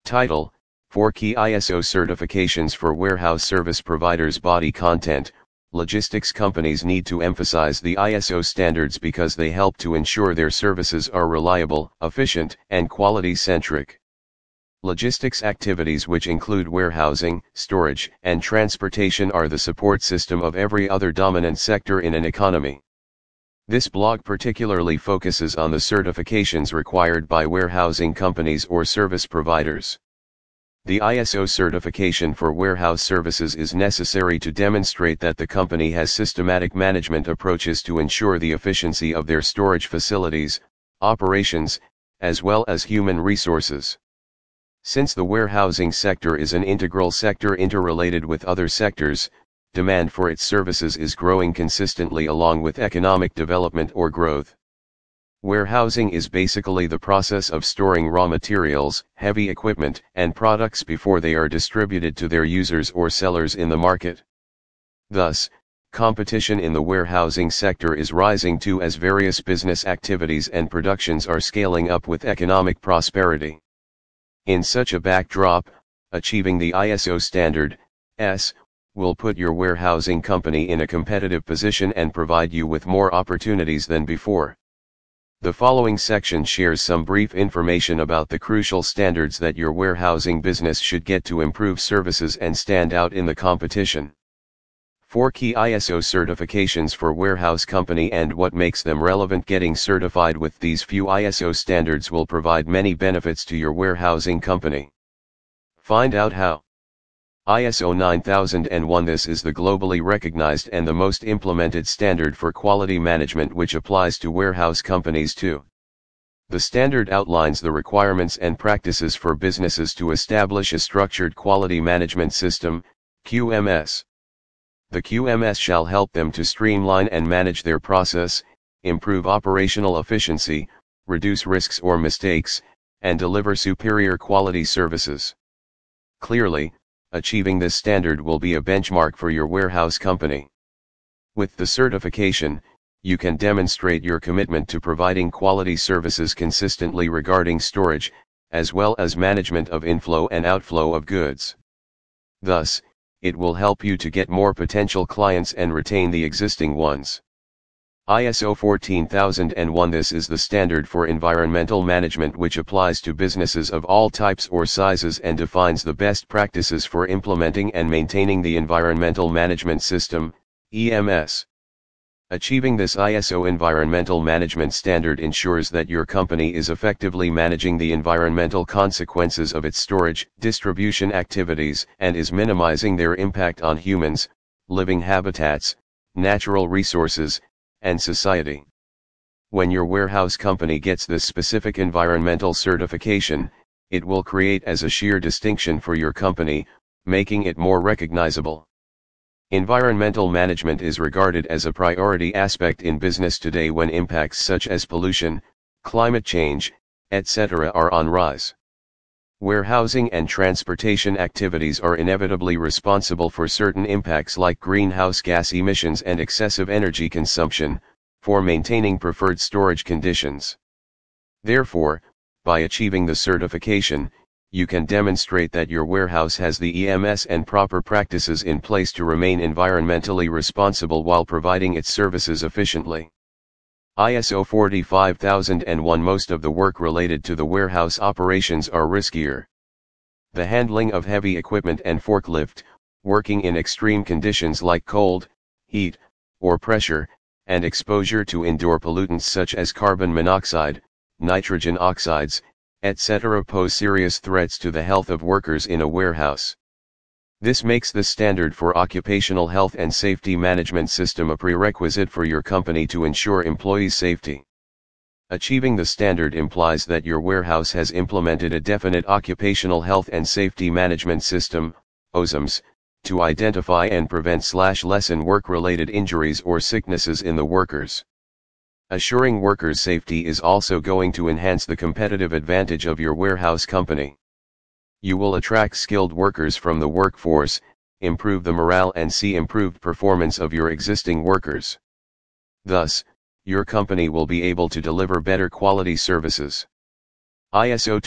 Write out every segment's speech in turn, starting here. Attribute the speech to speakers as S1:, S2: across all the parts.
S1: Title: 4 Key ISO Certifications for Warehouse Service Providers. Body content: Logistics companies need to emphasize the ISO standards because they help to ensure their services are reliable, efficient, and quality-centric. Logistics activities, which include warehousing, storage, and transportation, are the support system of every other dominant sector in an economy. This blog particularly focuses on the certifications required by warehousing companies or service providers. The ISO certification for warehouse services is necessary to demonstrate that the company has systematic management approaches to ensure the efficiency of their storage facilities, operations, as well as human resources. Since the warehousing sector is an integral sector interrelated with other sectors, demand for its services is growing consistently along with economic development or growth. Warehousing is basically the process of storing raw materials, heavy equipment, and products before they are distributed to their users or sellers in the market. Thus, competition in the warehousing sector is rising too as various business activities and productions are scaling up with economic prosperity. In such a backdrop, achieving the ISO standard, S, will put your warehousing company in a competitive position and provide you with more opportunities than before. The following section shares some brief information about the crucial standards that your warehousing business should get to improve services and stand out in the competition. 4 Key ISO Certifications for Warehouse Company and what makes them relevant. Getting certified with these few ISO standards will provide many benefits to your warehousing company. Find out how. ISO 9001. This is the globally recognized and the most implemented standard for quality management, which applies to warehouse companies too. The standard outlines the requirements and practices for businesses to establish a structured quality management system, QMS. The QMS shall help them to streamline and manage their process, improve operational efficiency, reduce risks or mistakes, and deliver superior quality services. Clearly, achieving this standard will be a benchmark for your warehouse company. With the certification, you can demonstrate your commitment to providing quality services consistently regarding storage, as well as management of inflow and outflow of goods. Thus, it will help you to get more potential clients and retain the existing ones. ISO 14001. This is the standard for environmental management, which applies to businesses of all types or sizes and defines the best practices for implementing and maintaining the environmental management system, EMS. Achieving this ISO environmental management standard ensures that your company is effectively managing the environmental consequences of its storage, distribution activities, and is minimizing their impact on humans, living habitats, natural resources, and society. When your warehouse company gets this specific environmental certification, it will create as a sheer distinction for your company, making it more recognizable. Environmental management is regarded as a priority aspect in business today when impacts such as pollution, climate change, etc. are on rise. Warehousing and transportation activities are inevitably responsible for certain impacts like greenhouse gas emissions and excessive energy consumption, for maintaining preferred storage conditions. Therefore, by achieving the certification, you can demonstrate that your warehouse has the EMS and proper practices in place to remain environmentally responsible while providing its services efficiently. ISO 45001. Most of the work related to the warehouse operations are riskier. The handling of heavy equipment and forklift, working in extreme conditions like cold, heat, or pressure, and exposure to indoor pollutants such as carbon monoxide, nitrogen oxides, etc. pose serious threats to the health of workers in a warehouse. This makes the standard for occupational health and safety management system a prerequisite for your company to ensure employees' safety. Achieving the standard implies that your warehouse has implemented a definite occupational health and safety management system, OSHMS, to identify and prevent/lessen work-related injuries or sicknesses in the workers. Assuring workers' safety is also going to enhance the competitive advantage of your warehouse company. You will attract skilled workers from the workforce, improve the morale and see improved performance of your existing workers. Thus, your company will be able to deliver better quality services. ISO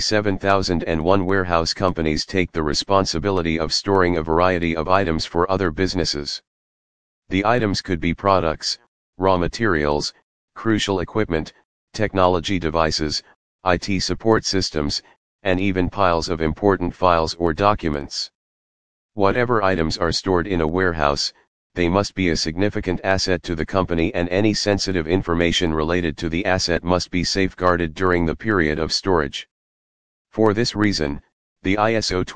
S1: 27001 warehouse companies take the responsibility of storing a variety of items for other businesses. The items could be products, raw materials, crucial equipment, technology devices, IT support systems, and even piles of important files or documents. Whatever items are stored in a warehouse, they must be a significant asset to the company, and any sensitive information related to the asset must be safeguarded during the period of storage. For this reason, the ISO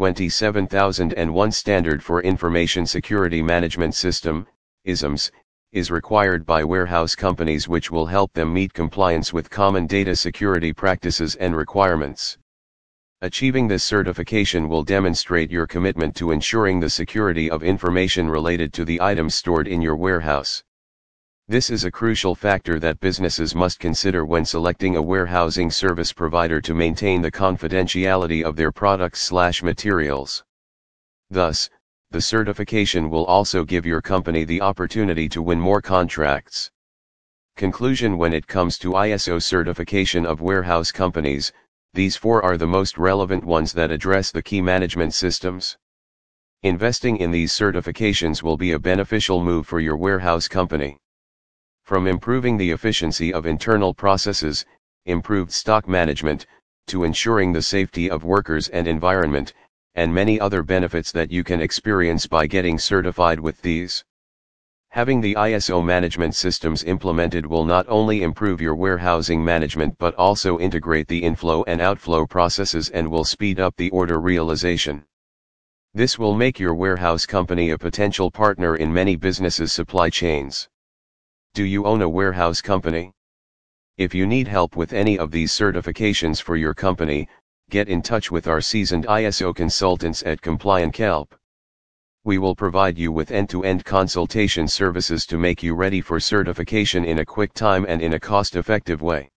S1: 27001 Standard for Information Security Management System, ISMS, is required by warehouse companies, which will help them meet compliance with common data security practices and requirements. Achieving this certification will demonstrate your commitment to ensuring the security of information related to the items stored in your warehouse. This is a crucial factor that businesses must consider when selecting a warehousing service provider to maintain the confidentiality of their products/materials. Thus, the certification will also give your company the opportunity to win more contracts. Conclusion: when it comes to ISO certification of warehouse companies, these four are the most relevant ones that address the key management systems. Investing in these certifications will be a beneficial move for your warehouse company. From improving the efficiency of internal processes, improved stock management, to ensuring the safety of workers and environment, and many other benefits that you can experience by getting certified with these. Having the ISO management systems implemented will not only improve your warehousing management but also integrate the inflow and outflow processes and will speed up the order realization. This will make your warehouse company a potential partner in many businesses' supply chains. Do you own a warehouse company? If you need help with any of these certifications for your company, get in touch with our seasoned ISO consultants at Compliant Help. We will provide you with end-to-end consultation services to make you ready for certification in a quick time and in a cost-effective way.